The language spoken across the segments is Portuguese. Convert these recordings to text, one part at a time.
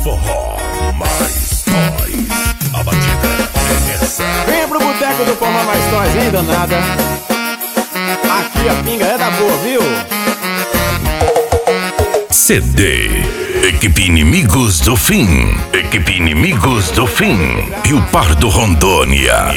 Forró Mais Toys. A batida é essa. Venha pro boteco do Forró Mais Toys, hein, danada? Aqui a pinga é da boa, viu? CD Equipe Inimigos do Fim. Equipe Inimigos do Fim. E o Pardo Rondônia.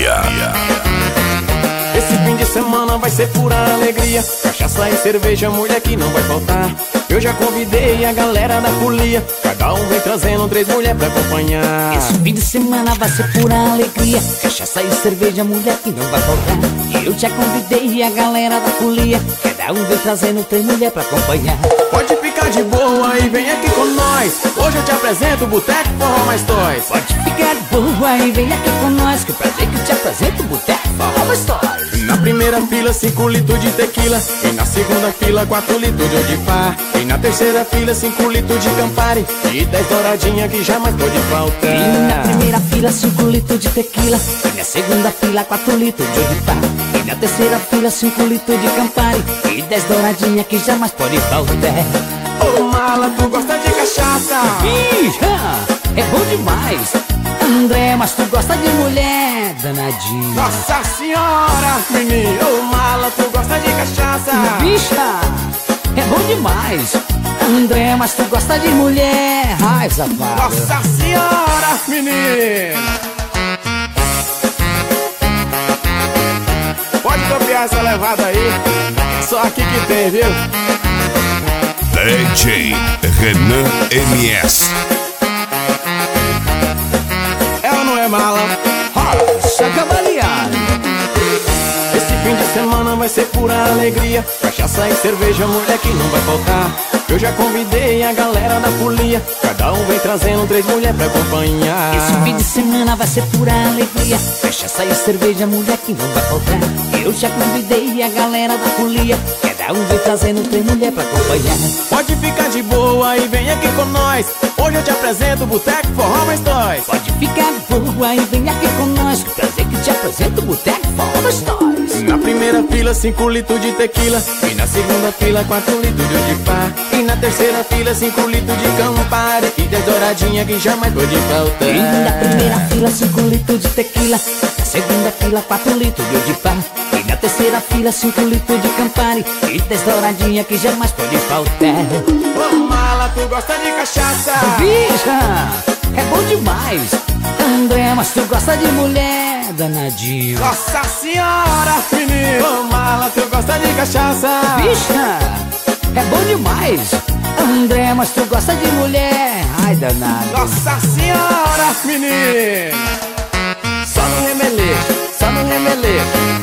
Esse fim de semana vai ser pura alegria. Cachaça e cerveja, mulher que não vai faltar. Eu já convidei a galera da folia. Cada um vem trazendo 3 mulheres pra acompanhar. Esse fim de semana vai ser pura alegria. Cachaça e cerveja, mulher que não vai faltar. Eu já convidei a galera da folia. Cada um vem trazendo 3 mulheres pra acompanhar. Pode ficar de boa e vem aqui com nós. Hoje eu te apresento o Boteco Forró Mais Toys. Pode ficar de boa e vem aqui com nós, que prazer que eu te apresento o Boteco Forró Mais Toys. Na primeira fila 5 litros de tequila. E na segunda fila 4 litros de odipá. E na terceira fila 5 litros de Campari. E 10 douradinha que jamais pode faltar. E na primeira fila 5 litros de tequila. E na segunda fila 4 litros de odipá. E na terceira fila 5 litros de Campari. E 10 douradinha que jamais pode faltar. Ô mala, tu gosta de cachaça? Bicha, é bom demais. André, mas tu gosta de mulher, danadinha. Nossa senhora, menino. Ô mala, tu gosta de cachaça? Bicha, é bom demais. André, mas tu gosta de mulher. Ai, safado. Nossa senhora, menino. Pode copiar essa levada aí. Só aqui que tem, viu? DJ Renan MS. Ela não é mala. Rocha Cavaliano. Esse fim de semana vai ser pura alegria. Cachaça e cerveja, mulher que não vai faltar. Eu já convidei a galera da folia. Cada um vem trazendo 3 mulheres pra acompanhar. Esse fim de semana vai ser pura alegria. Cachaça e cerveja, mulher que não vai faltar. Eu já convidei a galera da folia. Cada um vem trazendo 3 mulheres pra acompanhar. Pode ficar de boa e vem aqui com nós. Hoje eu te apresento o Boteco Forró Mais Toys. Pode ficar de boa e vem aqui com nós, que prazer que te apresento o Boteco Forró Mais Toys. Na primeira fila 5 litros de tequila. E na segunda fila 4 litros de odipá. E na terceira fila 5 litros de Campari. E 10 douradinha que jamais pode faltar. E na primeira fila 5 litros de tequila. Na segunda fila 4 litros de odipá. E na terceira fila 5 litros de Campari. E 10 douradinha que jamais pode faltar. Ô mala, tu gosta de cachaça? Bicha, é bom demais. André, mas tu gosta de mulher, danadinho. Nossa senhora, menino. Ô mala, tu gosta de cachaça? Bicha, é bom demais. André, mas tu gosta de mulher. Ai, danado. Nossa senhora, menino. Só no remeleixo, só no remeleixo.